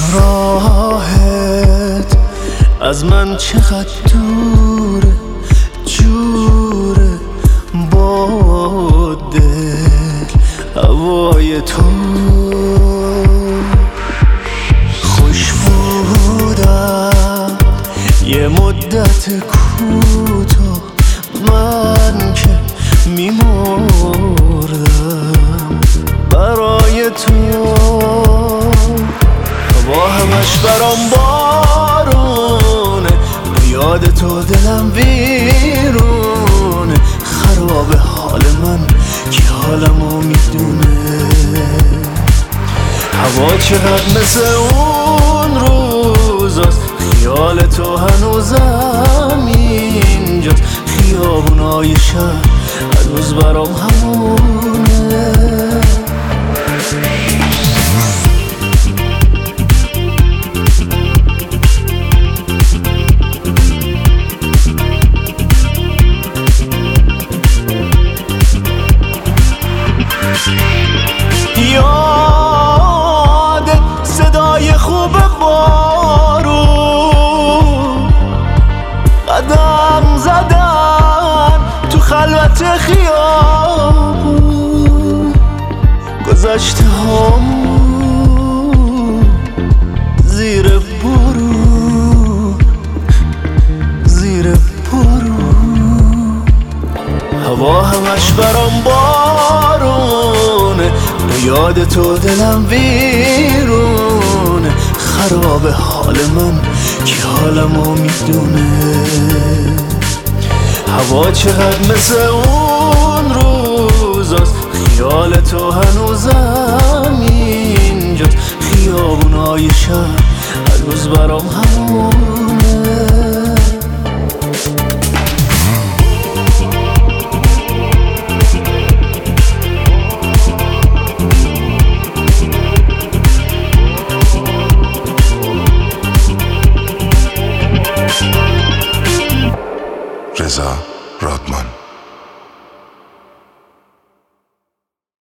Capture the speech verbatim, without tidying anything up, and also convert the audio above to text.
راهت از من چقدر دوره، جوره با دل هوای تو. خوش بودم یه مدت کوتاه، من که میمردم برای تو. هوا همش برام بارونه، با یاد تو دلم ویرونه. خراب حال من که حالمو میدونه. هوا چقدر مثل اون روزاست، خیال تو هنوزم اینجاست. خیابونای شهر هنوز برام همونه. یاد صدای خوب بارون، قدم زدن تو خلوت خیابون. گذشته هامون زیر بارون، زیر بارون. هوا همش برام بارونه، با یاد تو دلم ویرونه. خراب حال من که حالمو میدونه. هوا چقدر مثل اون روزاست، خیال تو هنوزم اینجاست. خیابونای شهر هنوز برام همونه. رضا رادمان.